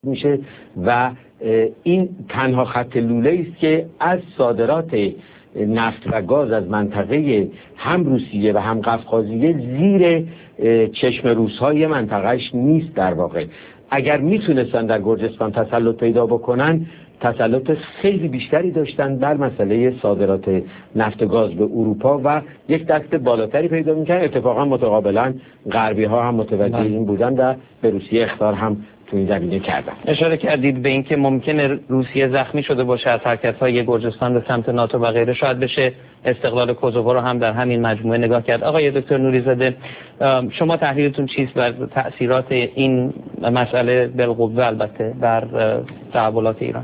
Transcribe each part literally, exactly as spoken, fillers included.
میشه و این تنها خط لوله است که از صادرات نفت و گاز از منطقه هم روسیه و هم قفقازیه زیر چشم روس‌های منطقهش نیست. در واقع اگر میتونستن در گرجستان تسلط پیدا بکنن، تسلط خیلی بیشتری داشتن بر مسئله صادرات نفت و گاز به اروپا و یک دست بالاتری پیدا میکنن. اتفاقا متقابلا غربی ها هم متوجه این بودن و به روسیه اخطار هم تو این زمینه کردن. اشاره کردید به اینکه ممکنه روسیه زخمی شده باشه از حرکت‌های گرجستان به سمت ناتو و غیره. شاید بشه استقلال کوزوو رو هم در همین مجموعه نگاه کرد. آقای دکتر نوری‌زاده، شما تحلیلتون چیست بر تأثیرات این مسئله بالقوه البته بر تحولات ایران؟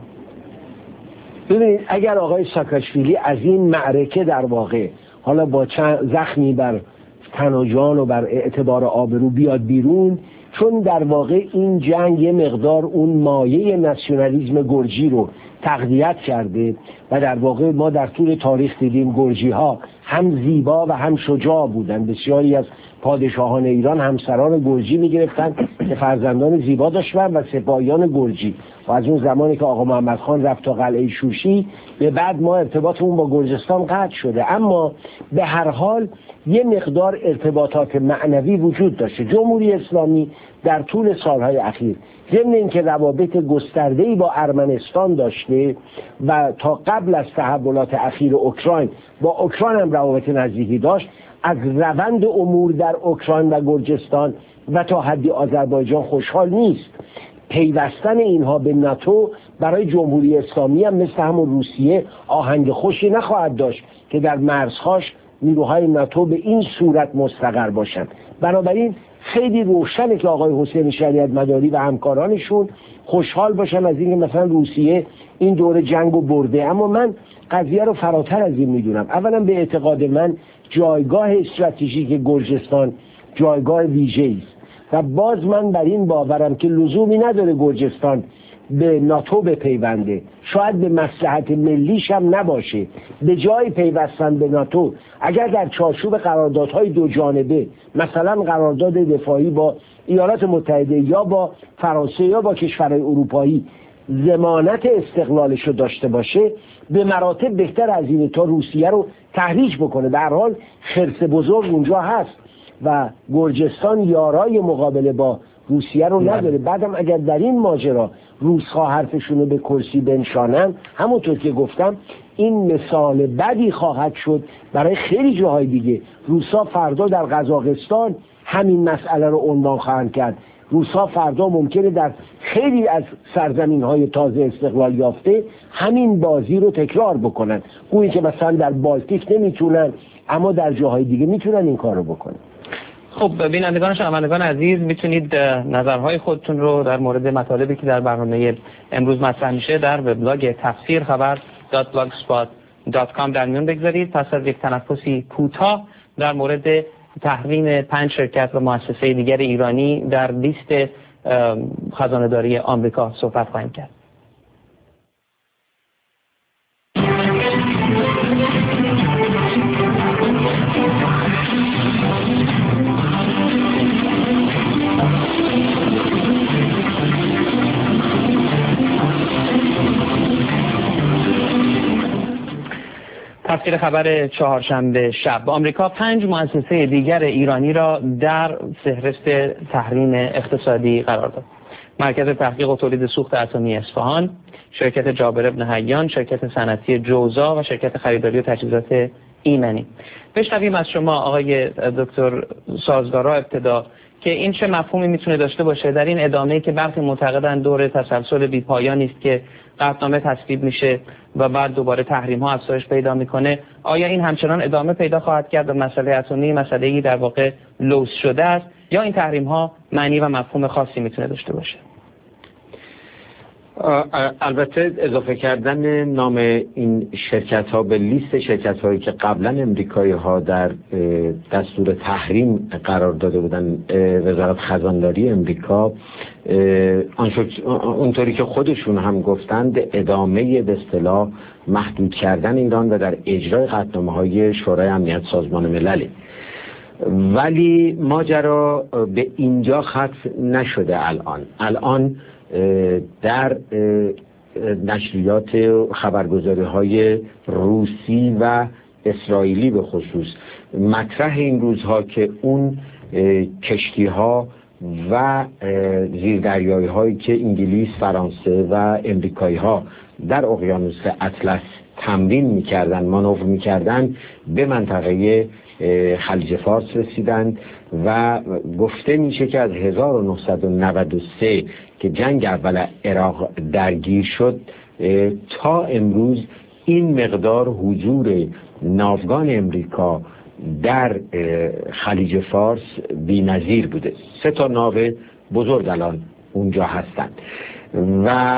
ببینید، اگر آقای ساکاشویلی از این معرکه در واقع حالا با چند زخمی بر تن و جان و بر اعتبار آبرو بیاد بیرون، چون در واقع این جنگ یه مقدار اون مایه ناسیونالیسم گرجی رو تقویت کرده و در واقع ما در طول تاریخ دیدیم گرجی ها هم زیبا و هم شجاع بودن. بسیاری از پادشاهان ایران همسران گرجی میگرفتن که فرزندان زیبا داشتن و سپاهیان گرجی. و از اون زمانی که آقا محمد خان رفت تا قلعه شوشی به بعد ما ارتباطمون با گرجستان قطع شده، اما به هر حال یه مقدار ارتباطات معنوی وجود داشته. جمهوری اسلامی در طول سالهای اخیر ضمن اینکه روابط گسترده‌ای با ارمنستان داشته و تا قبل از تحولات اخیر اوکراین با اوکراین هم روابط نزدیکی داشت، از روند امور در اوکراین و گرجستان و تا حدی آذربایجان خوشحال نیست. پیوستن اینها به ناتو برای جمهوری اسلامی هم مثل همون روسیه آهنگ خوشی نخواهد داشت که در مرزهاش نیروهای ناتو به این صورت مستقر باشند. بنابراین خیلی روشنه که آقای حسین شریعت مداری و همکارانشون خوشحال باشن از اینکه مثلا روسیه این دور جنگو برده. اما من قضیه رو فراتر از این میدونم. اولا به اعتقاد من جایگاه استراتژیک گرجستان جایگاه ویژه‌ای است و باز من بر این باورم که لزومی نداره گرجستان به ناتو بپیونده، شاید به مصلحت ملیش هم نباشه. به جای پیوستن به ناتو اگر در چارچوب قراردادهای دو جانبه، مثلا قرارداد دفاعی با ایالات متحده یا با فرانسه یا با کشورهای اروپایی، ضمانت استقلالش رو داشته باشه، به مراتب بهتر از اینه تا روسیه رو تحریک بکنه. در حال خرس بزرگ اونجا هست و گرجستان یارای مقابله با روسیه رو نداره. بعدم اگر در این ماجرا روس‌ها حرفشون رو به کرسی بنشانن، همونطور که گفتم این مثال بدی خواهد شد برای خیلی جاهای دیگه. روس‌ها فردا در قزاقستان همین مسئله رو عنوان خواهند کرد. روس‌ها فردا ممکنه در خیلی از سرزمین‌های تازه استقلال یافته همین بازی رو تکرار بکنن. گویی که مثلا در بالتیک نمیتونن اما در جاهای دیگه میتونن این کار رو بکنن. خب بینندگان و شنوندگان عزیز، میتونید نظرهای خودتون رو در مورد مطالبی که در برنامه امروز مطرح میشه در وبلاگ تفسیر خبر دات بلاگسپات دات کام در میون بگذارید. پس از یک تنفسی کوتاه در مورد تحریم پنج شرکت و مؤسسه دیگر ایرانی در لیست خزانه‌داری آمریکا صحبت خواهیم کرد. تفسیر خبر چهارشنبه شب. آمریکا پنج مؤسسه دیگر ایرانی را در فهرست تحریم اقتصادی قرار داد. مرکز تحقیق و تولید سوخت اتمی اصفهان، شرکت جابر بن حیان، شرکت صنعتی جوزا و شرکت خریداری و تجهیزات ایمنی. بشنویم از شما آقای دکتر سازگارا ابتدا که این چه مفهومی میتونه داشته باشه در این ادامه‌ای که برخی معتقدن دور تسلسل بی‌پایانی است که قطعنامه تصویب میشه و بعد دوباره تحریم ها افزایش پیدا میکنه. آیا این همچنان ادامه پیدا خواهد کرد و مسئله اتمی مسئله‌ای در واقع لوث شده است یا این تحریم ها معنی و مفهوم خاصی میتونه داشته باشه؟ البته اضافه کردن نام این شرکت ها به لیست شرکت هایی که قبلا امریکایی ها در دستور تحریم قرار داده بودن وزارت خزانداری امریکا، اونطوری که خودشون هم گفتند ادامه به اصطلاح محدود کردن ایران و در اجرای قطعنامه های شورای امنیت سازمان ملل. ولی ماجرا به اینجا ختم نشده. الان الان در نشریات خبرگزاری های روسی و اسرائیلی به خصوص مطرح این روزها که اون کشتی ها و زیردریایی هایی که انگلیس، فرانسه و امریکایی ها در اقیانوس اطلس تمرین میکردن، مانور میکردن، به منطقه خلیج فارس رسیدند و گفته میشه که از هزار و نهصد و نود و سه که جنگ اول عراق درگیر شد تا امروز این مقدار حضور ناوگان امریکا در خلیج فارس بی‌نظیر بوده. سه تا ناو بزرگ الان اونجا هستند و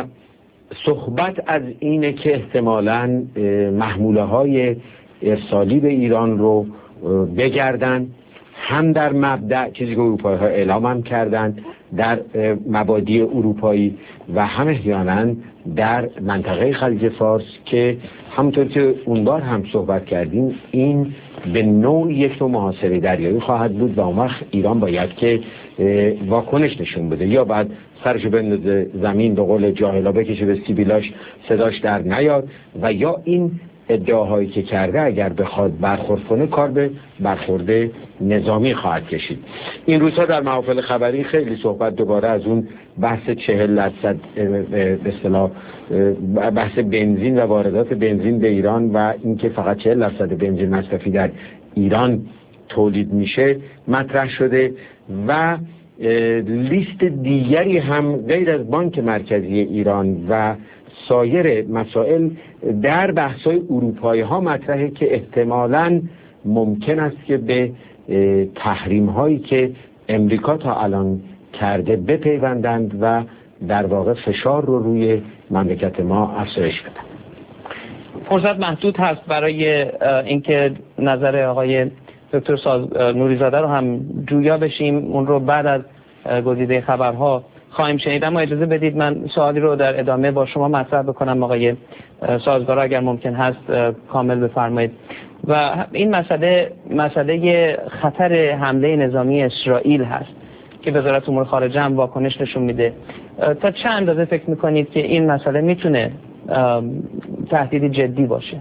صحبت از اینه که احتمالاً محموله های ارسالی به ایران رو بگردن، هم در مبدأ چیزی که اروپایی ها اعلام هم کردن در مبادی اروپایی و هم احیانا در منطقه خلیج فارس که همونطور که اون بار هم صحبت کردیم این به نوع یک نوع محاصره دریایی خواهد بود و اون وقت ایران باید که واکنش نشون بده، یا بعد سرشو بندازه زمین به قول جاهلا بکشه به سیبیلاش صداش در نیاد، و یا این ادعاهایی که کرده اگر بخواد برخورد کنه کار به برخورد نظامی خواهد کشید. این روزها در محافل خبری خیلی صحبت دوباره از اون بحث چهل درصد به اصطلاح بحث بنزین و واردات بنزین به ایران و اینکه فقط چهل درصد بنزین مصرفی در ایران تولید میشه مطرح شده و لیست دیگری هم غیر از بانک مرکزی ایران و سایر مسائل در بحث‌های اروپایی ها مطرحه که احتمالاً ممکن است که به تحریم هایی که امریکا تا الان کرده بپیوندند و در واقع فشار رو روی مملکت ما افزایش بدن. فرصت محدود هست برای اینکه نظر آقای دکتر نوری‌زاده رو هم جویا بشیم، اون رو بعد از گزیده خبرها خواهیم شنید، اما اجازه بدید من سوالی رو در ادامه با شما مطرح بکنم آقای سازگارا اگر ممکن هست کامل بفرمایید. و این مسئله مسئله خطر حمله نظامی اسرائیل هست که وزارت امور خارجه هم واکنش نشون میده. تا چه اندازه فکر میکنید که این مسئله میتونه تهدید جدی باشه؟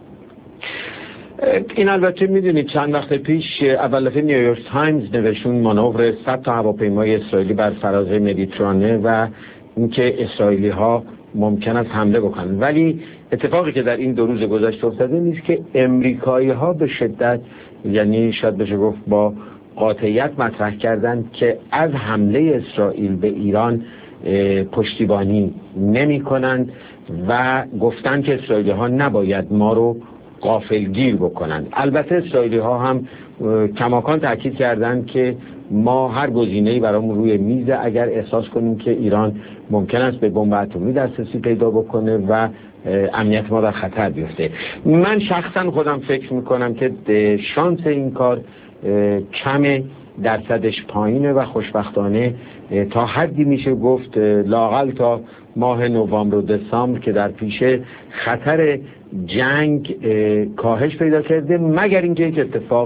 این البته میدونید چند وقت پیش اول دفعه نیویورک تایمز نوشون مانور صد تا هواپیمای اسرائیلی بر فراز مدیترانه و اینکه اسرائیلی ها ممکن است حمله بکنن، ولی اتفاقی که در این دو روز گذشته افتاده نیست که امریکایی ها به شدت، یعنی شاید بشه گفت با قاطعیت مطرح کردند که از حمله اسرائیل به ایران پشتیبانی نمی کنند و گفتند که اسرائیلی ها نباید ما رو غافلگیر بکنند. البته اسرائیلی ها هم کماکان تاکید کردند که ما هر گزینه‌ای برامون روی میزه اگر احساس کنیم که ایران ممکن است به بمب اتمی دسترسی پیدا بکنه و امنیت ما در خطر بیفته. من شخصا خودم فکر میکنم که شانس این کار کمه، درصدش پایینه و خوشبختانه تا حدی میشه گفت لااقل تا ماه نوامبر و دسامبر که در پیشه خطر جنگ کاهش پیدا کرده، مگر اینکه یک اتفاق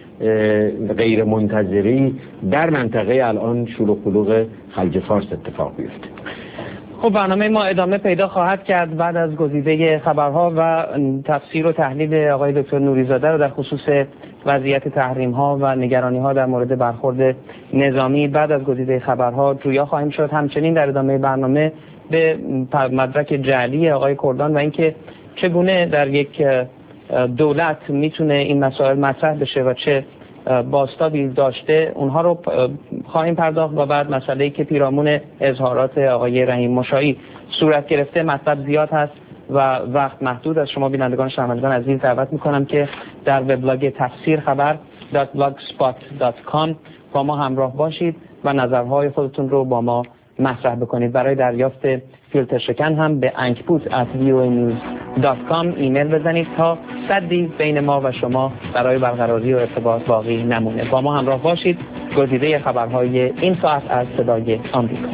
غیر منتظری در منطقه الان شلوغ قلوغ خلیج فارس اتفاق بیفته. خب برنامه ما ادامه پیدا خواهد کرد بعد از گزیده خبرها و تفسیر و تحلیل آقای دکتر نوری‌زاده رو در خصوص وضعیت تحریم ها و نگرانی ها در مورد برخورد نظامی بعد از گزیده خبرها جویا خواهیم شد. همچنین در ادامه برنامه به مدرک جعلی آقای کردان و اینکه چگونه در یک دولت میتونه این مسائل مطرح بشه و چه بازتابی داشته اونها رو خواهیم پرداخت و بعد مسئله‌ای که پیرامون اظهارات آقای رحیم مشایی صورت گرفته مطلب زیاد هست و وقت محدود. از شما بینندگان شنوندگان عزیز دعوت میکنم که در وبلاگ تفسیر خبر دات بلاگسپات دات کام با ما همراه باشید و نظرهای خودتون رو با ما مطرح بکنید. برای دریافت فیلتر شکن هم به انکپوت ات وی او ای نیوز دات کام ایمیل بزنید تا سدی بین ما و شما برای برقراری و ارتباط باقی نمونه. با ما همراه باشید. گزیده خبرهای این ساعت از صدای آمریکا.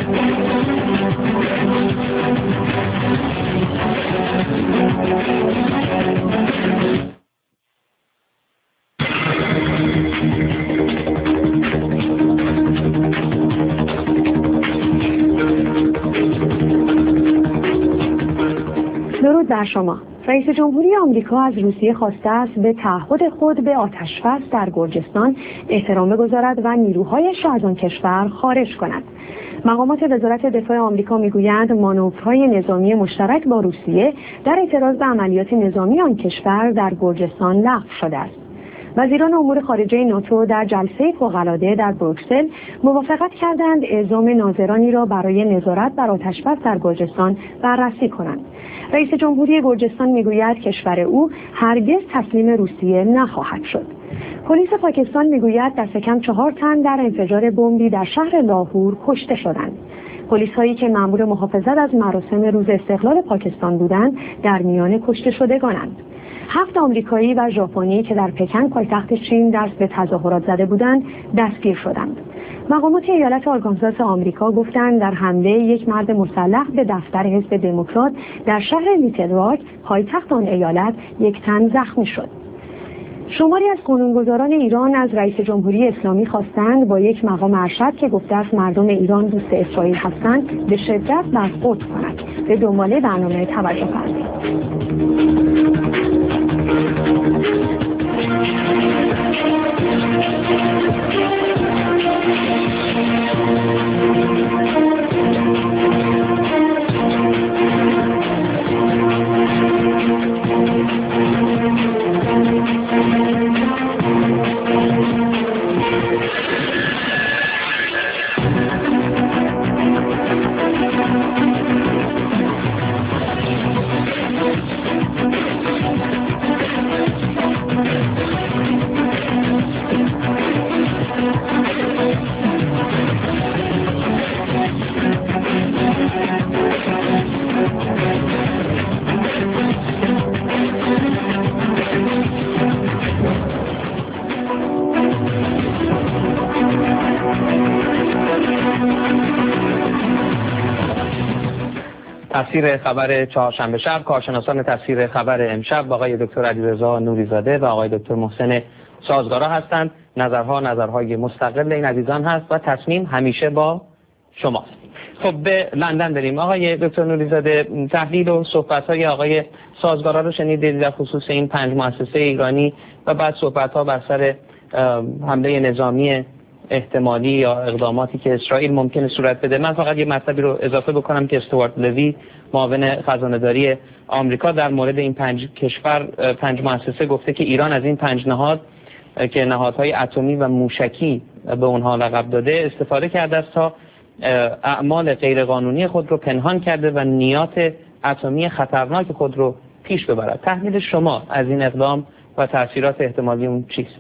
Thank you. بر شما. رئیس جمهوری آمریکا از روسیه خواسته است به تعهد خود به آتش‌بس در گرجستان احترام بگذارد و نیروهایش را از آن کشور خارج کند. مقامات وزارت دفاع آمریکا میگویند مانورهای نظامی مشترک با روسیه در اعتراض به عملیات نظامی آن کشور در گرجستان لغو شده است. وزیران امور خارجه ناتو در جلسه فوق‌العاده در بروکسل موافقت کردند اعزام ناظرانی را برای نظارت بر آتش‌بس در گرجستان بررسی کنند. رئیس جمهوری گرجستان میگوید کشور او هرگز تسلیم روسیه نخواهد شد. پلیس پاکستان میگوید دست کم چهار تن در انفجار بمبی در شهر لاهور کشته شدند. پلیس هایی که مأمور محافظت از مراسم روز استقلال پاکستان بودند در میان کشته شدگانند. هفت آمریکایی و ژاپنی که در پکن پایتخت چین دست به تظاهرات زده بودند دستگیر شدند. مقامات ایالت آرکانزاس آمریکا گفتند در حمله یک مرد مسلح به دفتر حزب دموکرات در شهر لیتل راک پایتخت آن ایالت یک تن زخمی شد. شماری از قانونگذاران ایران از رئیس جمهوری اسلامی خواستند با یک مقام ارشد که گفته است مردم ایران دوست اسرائیل هستند به شدت برخورد کند. به دنباله برنامه توجه فرمایید. تفسیر خبر چهارشنبه شب، کارشناسان تفسیر خبر امشب آقای دکتر علیرضا نوری‌زاده و آقای دکتر محسن سازگارا هستند. نظرها نظرهای مستقل این عزیزان هست و تصمیم همیشه با شماست. خب به لندن بریم. آقای دکتر نوری‌زاده، تحلیل و صحبت‌های آقای سازگارا رو شنیدید در خصوص این پنج مؤسسه ایرانی و بعد صحبت‌ها بر سر حمله نظامی احتمالی یا اقداماتی که اسرائیل ممکنه صورت بده. من فقط یه مطلبی رو اضافه بکنم که استوارت لوی معاون خزانه‌داری آمریکا در مورد این پنج کشور پنج مؤسسه گفته که ایران از این پنج نهاد که نهادهای اتمی و موشکی به اونها لقب داده استفاده کرده است تا اعمال غیرقانونی خود رو پنهان کرده و نیات اتمی خطرناک خود رو پیش ببرد. تحلیل شما از این اقدام و تاثیرات احتمالی اون چیست؟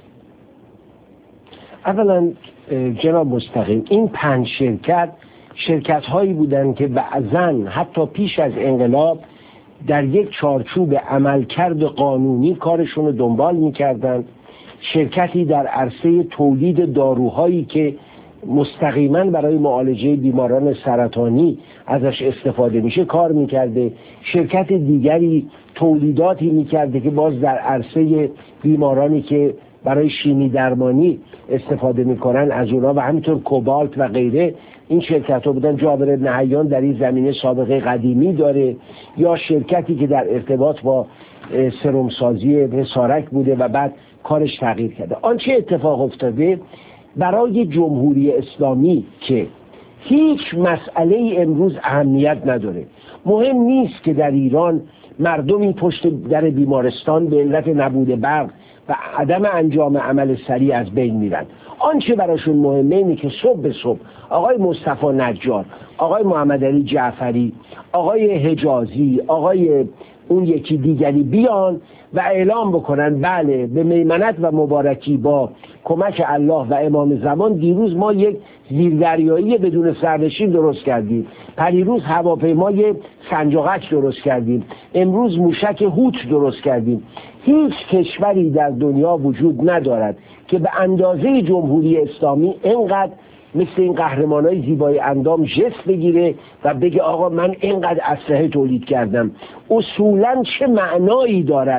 اولا جناب مستقیم، این پنج شرکت شرکت هایی بودند که بعضاً حتی پیش از انقلاب در یک چارچوب عملکرد قانونی کارشون رو دنبال میکردند. شرکتی در عرصه تولید داروهایی که مستقیما برای معالجه بیماران سرطانی ازش استفاده میشه کار میکرده. شرکت دیگری تولیداتی میکرده که باز در عرصه بیمارانی که برای شیمی درمانی استفاده میکنن از اونا و همینطور کوبالت و غیره این شرکت ها بودن. جابر بن حیان در این زمینه سابقه قدیمی داره. یا شرکتی که در ارتباط با سرمسازی حصارک بوده و بعد کارش تغییر کرده. آنچه اتفاق افتاده برای جمهوری اسلامی که هیچ مسئله امروز اهمیت نداره، مهم نیست که در ایران مردمی پشت در بیمارستان به علت نبود برق و عدم انجام عمل سریع از بین میرن. آنچه براشون مهمه اینه که صبح به صبح آقای مصطفی نجار، آقای محمد علی جعفری، آقای حجازی، آقای اون یکی دیگری بیان و اعلام بکنن بله به میمنت و مبارکی با کمک الله و امام زمان دیروز ما یک زیردریایی بدون سرنشین درست کردیم، پریروز هواپیمای سنجاقک درست کردیم، امروز موشک هوت درست کردیم. هیچ کشوری در دنیا وجود ندارد که به اندازه جمهوری اسلامی اینقدر مثل این قهرمانای زیبای اندام ژست بگیره و بگه آقا من اینقدر اسلحه تولید کردم. اصولا چه معنایی دارد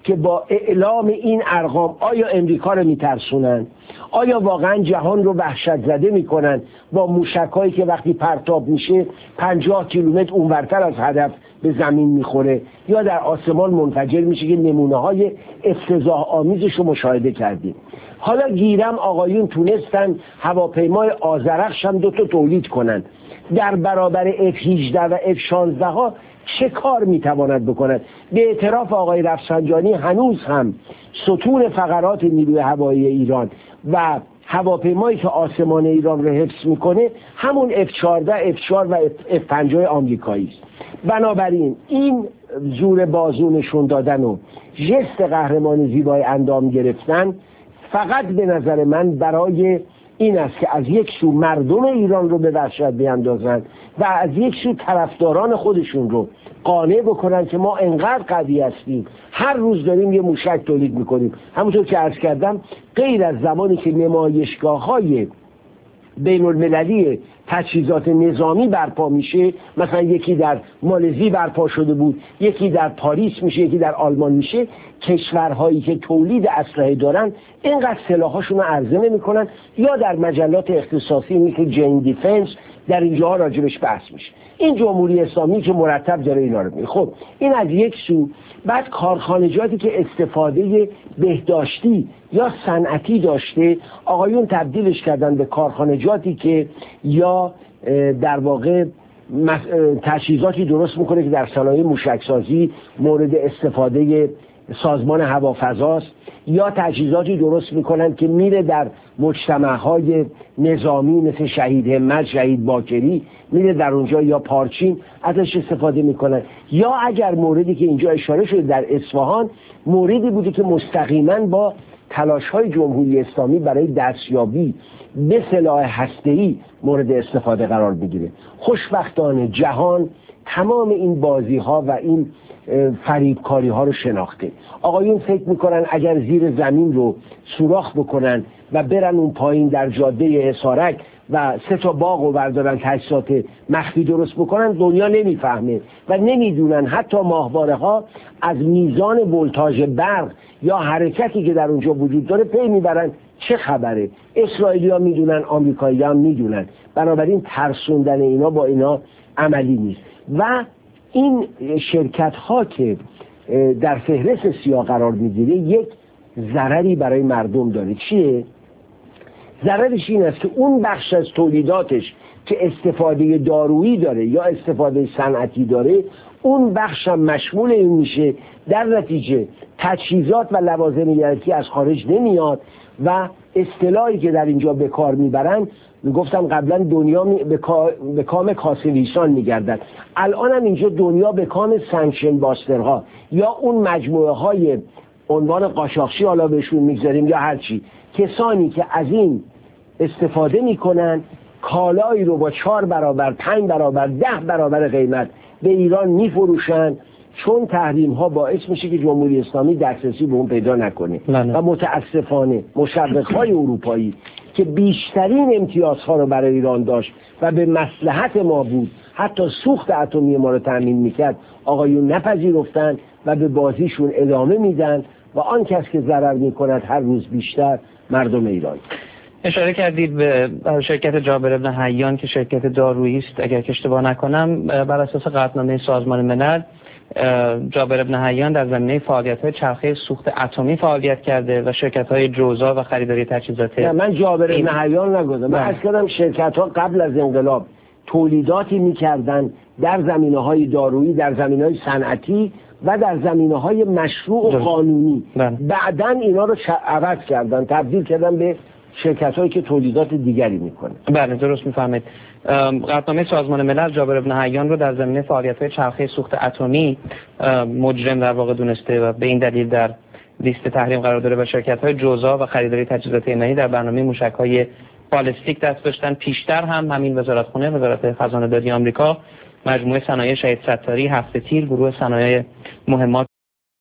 که با اعلام این ارقام آیا امریکا رو میترسونن؟ آیا واقعا جهان رو وحشت زده میکنن با موشکایی که وقتی پرتاب میشه پنجاه کیلومتر اونورتر از هدف به زمین میخوره یا در آسمان منفجر میشه که نمونه های افتضاح آمیزش رو مشاهده کردیم. حالا گیرم آقایون تونستن هواپیمای آذرخش هم دوتا تولید کنن. در برابر اف هجده و اف شانزده ها چه کار میتواند بکند؟ به اعتراف آقای رفسنجانی هنوز هم ستون فقرات نیروی هوایی ایران و هواپیمایی که آسمان ایران رو حفظ میکنه همون اف چهارده، اف چهار و اف پنجاه آمریکایی است. بنابراین این زور بازو نشون دادن و ژست قهرمان زیبای اندام گرفتن فقط به نظر من برای این است که از یک سو مردم ایران رو به وحشت بیندازن و از یک سو طرفداران خودشون رو قانع بکنن که ما انقدر قوی هستیم، هر روز داریم یه موشک تولید میکنیم. همونطور که عرض کردم غیر از زمانی که نمایشگاه‌های بین المللی تجهیزات نظامی برپا میشه، مثلا یکی در مالزی برپا شده بود، یکی در پاریس میشه، یکی در آلمان میشه، کشورهایی که تولید اسلحه دارن اینقدر سلاحاشون رو عرضه نمیکنن یا در مجلات اختصاصی مثل جین دیفنس در اینجاها راجبش بحث میشه. این جمهوری اسلامی که مرتب داره اینا رو میگه. خب این از یک سو. بعد کارخانجاتی که استفاده بهداشتی یا صنعتی داشته آقایون تبدیلش کردن به کارخانجاتی که یا در واقع تجهیزاتی درست میکنه که در صنایع موشکسازی مورد استفاده سازمان هوافضاست یا تجهیزاتی درست میکنن که میره در مجتمعهای نظامی مثل شهید همت، شهید باکری میره در اونجا یا پارچین ازش استفاده میکنن. یا اگر موردی که اینجا اشاره شده در اصفهان موردی بوده که مستقیما با تلاش‌های جمهوری اسلامی برای دستیابی به سلاح هسته‌ای مورد استفاده قرار بگیره. خوشبختانه جهان تمام این بازی‌ها و این فریبکاری ها رو شناخته. آقایون فکر میکنن اگر زیر زمین رو سوراخ بکنن و برن اون پایین در جاده حصارک و سه تا باغ رو بردارن تجهیزات مخفی درست بکنن دنیا نمیفهمه و نمیدونن حتی ماهواره ها از میزان ولتاژ برق یا حرکتی که در اونجا وجود داره پی میبرن چه خبره. اسرائیلی ها میدونن، آمریکایی ها میدونن. بنابراین ترسوندن اینا با اینا عملی نیست. و این شرکت ها که در فهرست سیاه قرار میگیره یک ضرری برای مردم داره. چیه؟ ضررش این است که اون بخش از تولیداتش که استفاده دارویی داره یا استفاده صنعتی داره اون بخش هم مشمول این میشه، در نتیجه تجهیزات و لوازم یلکی از خارج نمیاد و اصطلاحی که در اینجا به کار میبرن گفتم قبلا دنیا می... به, کا... به کام کاسویسان میگردن. الان هم اینجا دنیا به کام سانکشن باسترها یا اون مجموعه های عنوان قاچاقچی حالا بهشون میگذاریم یا هرچی، کسانی که از این استفاده میکنن کالایی رو با چهار برابر، پنج برابر، ده برابر قیمت به ایران میفروشن، چون تحریم ها باعث میشه که جمهوری اسلامی دسترسی به اون پیدا نکنه. لنه. و متاسفانه مشوق های اروپایی که بیشترین امتیازها رو برای ایران داشت و به مصلحت ما بود، حتی سوخت اتمی ما رو تامین میکرد، آقایون نپذیرفتن و به بازیشون ادامه میدن و آن کس که ضرر میکند هر روز بیشتر مردم ایران. اشاره کردید به شرکت جابر بن حیان که شرکت دارویی است اگر که اشتباه نکنم. بر اساس قطعنامه سازمان ملل جابر بن حیان در زمینه فعالیت‌های چرخه سوخت اتمی فعالیت کرده و شرکت‌های جوزا و خریداری تجهیزات. نه من جابر بن حیان نگفتم، من عرض کردم شرکت‌ها قبل از انقلاب تولیداتی می‌کردن در زمینه‌های دارویی، در زمینه‌های صنعتی و در زمینه‌های مشروع و قانونی. بعداً اینا رو عوض کردن، تبدیل کردن به شرکت‌هایی که تولیدات دیگری می‌کنه. بله درست می‌فهمید. قطعنامه سازمان ملل جابر بن حیان رو در زمینه فعالیت‌های چرخه سوخت اتمی مجرم در واقع دونسته و به این دلیل در لیست تحریم قرار داره و شرکت‌های جوزا و خریداری تجهیزات ایمنی در برنامه موشک‌های بالستیک دست داشتن. پیشتر هم همین وزارتخونه وزارت خزانه داری آمریکا مجموعه صنایع شهید ستاری، هفت تیر، گروه صنایع مهمات